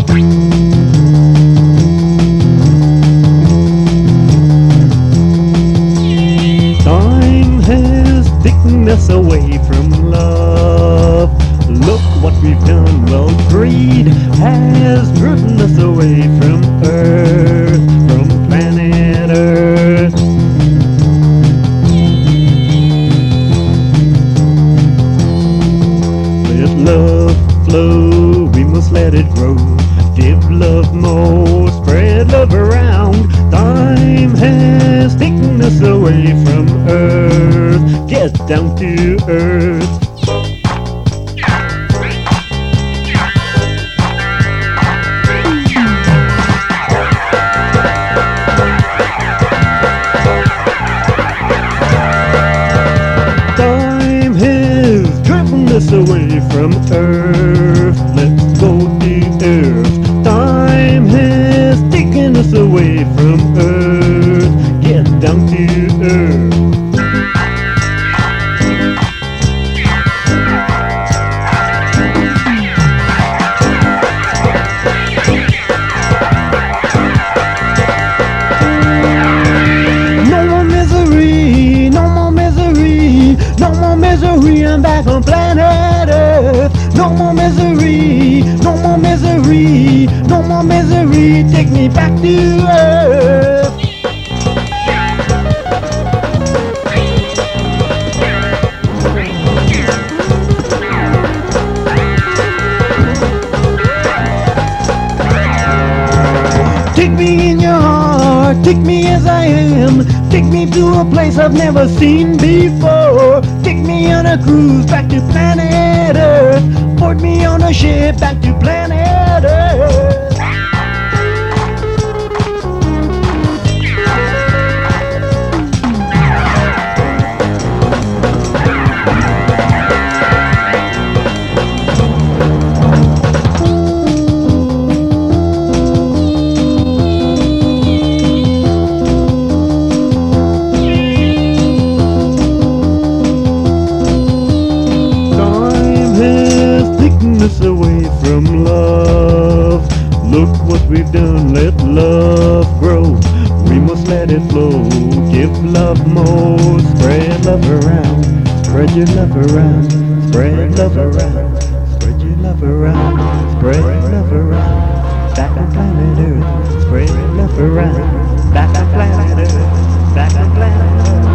Time has taken us away from love. Look what we've done. Well, greed has driven us away from Earth, from planet Earth. Let love flow, we must let it grow. Give love more, spread love around. Time has taken us away from Earth. Get down to earth. Time has driven us away from Earth. Let's go to Earth. Time has taken us away from Earth. Get down to Earth. No more misery, no more misery, no more misery. I'm back on planet Earth. No more misery, no more misery, no more misery. Take me back to Earth. Take me in your heart, take me as I am. Take me to a place I've never seen before. Take me on a cruise back to planet Earth. Port me on a ship back to planet Earth. Taking us away from love. Look what we've done, let love grow. We must let it flow, give love more. Spread love around, spread your love around. Spread love around, spread your love around. Spread love around, back on planet Earth. Spread love around, back on planet Earth. Back on planet Earth.